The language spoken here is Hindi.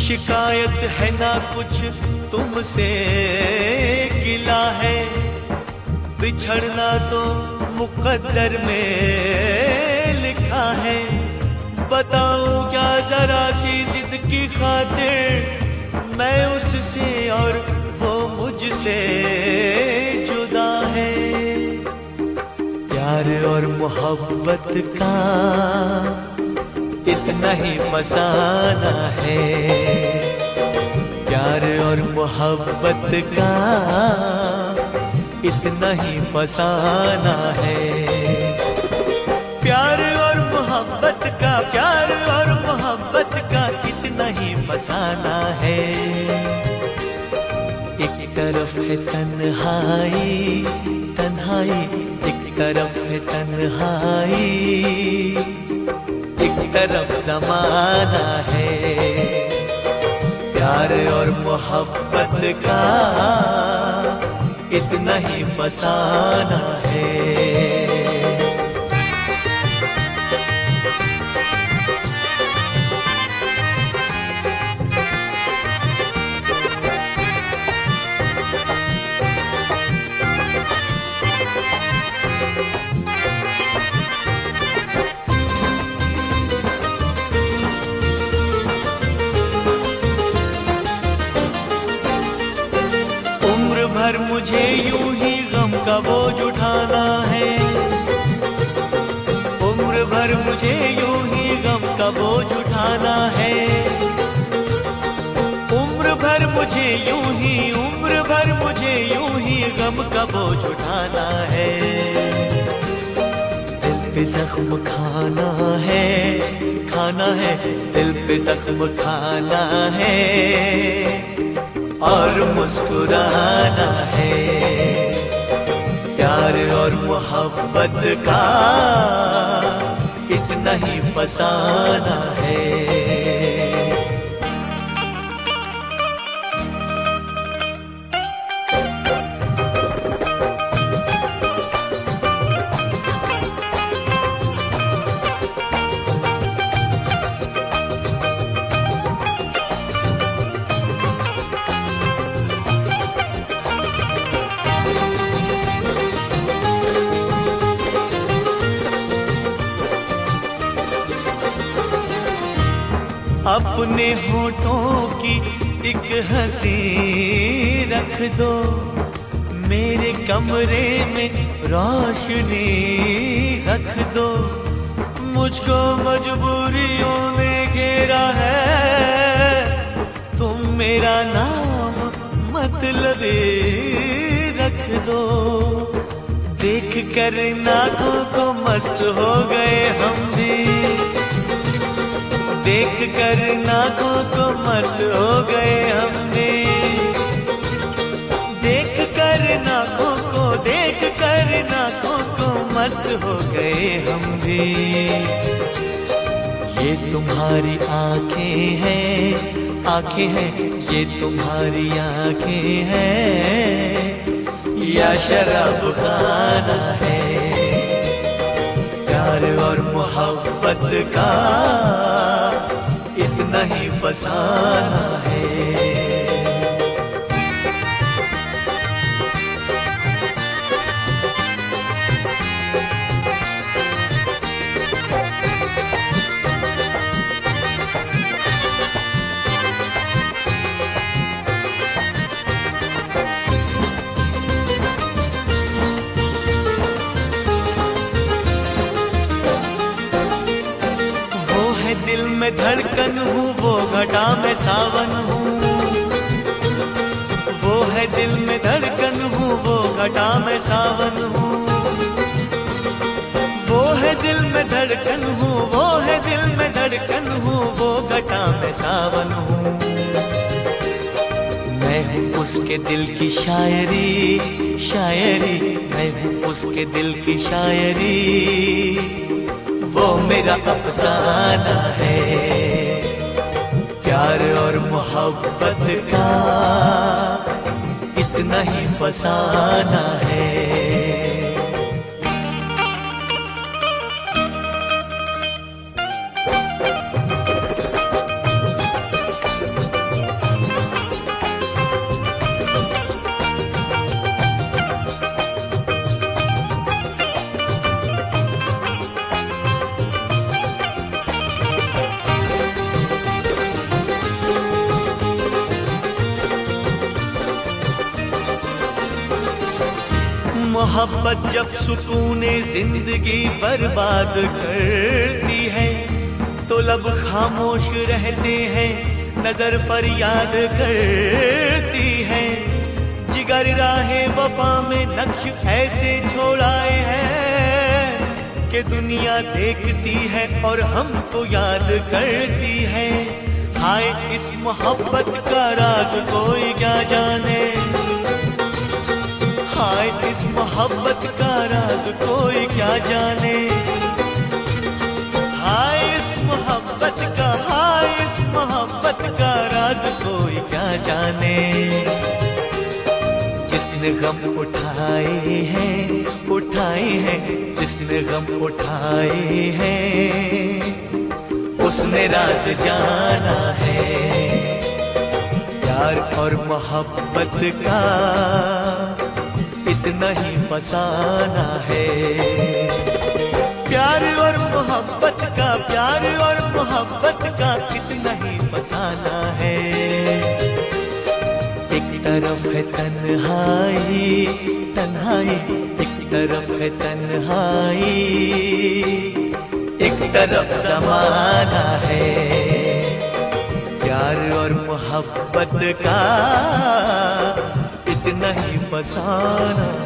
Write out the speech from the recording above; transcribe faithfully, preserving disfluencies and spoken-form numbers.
शिकायत है ना कुछ तुमसे गिला है, बिछड़ना तो मुकद्दर में लिखा है। बताऊं क्या जरा सी जिद की खातिर, मैं उससे और वो मुझसे जुदा है। प्यार और मोहब्बत का इतना ही फसाना है, प्यार और मोहब्बत का इतना ही फसाना है। प्यार और मोहब्बत का, प्यार और मोहब्बत का इतना ही फसाना है। एक तरफ है तन्हाई तन्हाई, एक तरफ है तन्हाई, एक तरफ ज़माना है। प्यार और मोहब्बत का इतना ही फसाना है। भर मुझे यूं ही गम का बोझ उठाना है, उम्र भर मुझे यूं ही गम का बोझ उठाना है। उम्र भर मुझे यूं ही, उम्र भर मुझे यूं ही गम का बोझ उठाना है। दिल पे जख्म खाना है, खाना है, दिल पे जख्म खाना है और मुस्कुराना है। प्यार और मोहब्बत का इतना ही फसाना है। अपने होठों की एक हंसी रख दो, मेरे कमरे में रोशनी रख दो। मुझको मजबूरियों ने घेरा है, तुम मेरा नाम मतलबी रख दो। देख कर नाकों को मस्त हो गए हम भी, देख कर नाकों को मस्त हो गए हमने। देख कर नाकों को, देख कर नाकों को मस्त हो गए हम भी। ये तुम्हारी आंखें हैं, आंखें हैं, ये तुम्हारी आंखें हैं या शराब खाना है। प्यार और मोहब्बत का इतना ही फसाना है। दिल में धड़कन हूँ, वो घटा में सावन हूँ। वो है दिल में धड़कन हूँ, वो घटा में सावन हूँ। वो है दिल में धड़कन हूँ, वो है दिल में धड़कन हूँ, वो घटा में सावन हूँ। मैं हूँ उसके दिल की शायरी, शायरी, मैं हूँ उसके दिल की शायरी, वो मेरा अफसाना है। प्यार और मोहब्बत का इतना ही फसाना है। मोहब्बत जब सुकूने जिंदगी बर्बाद करती है तो लब खामोश रहते हैं, नजर फरियाद करती है। जिगर राहे वफा में नक्श ऐसे छोड़ाए हैं कि दुनिया देखती है और हमको याद करती है। हाय इस मोहब्बत का राज कोई क्या जाने, हाय इस मोहब्बत का राज कोई क्या जाने। हाय इस मोहब्बत का, हाय इस मोहब्बत का राज कोई क्या जाने। जिसने गम उठाए हैं, उठाए हैं, जिसने गम उठाए हैं उसने राज जाना है। प्यार और मोहब्बत का इतना ही फसाना है। प्यार और मोहब्बत का, प्यार और मोहब्बत का इतना ही फसाना है। एक तरफ है तन्हाई, तन्हाई, एक तरफ है तन्हाई, एक तरफ ज़माना है। प्यार और मोहब्बत का इतना ही फसाना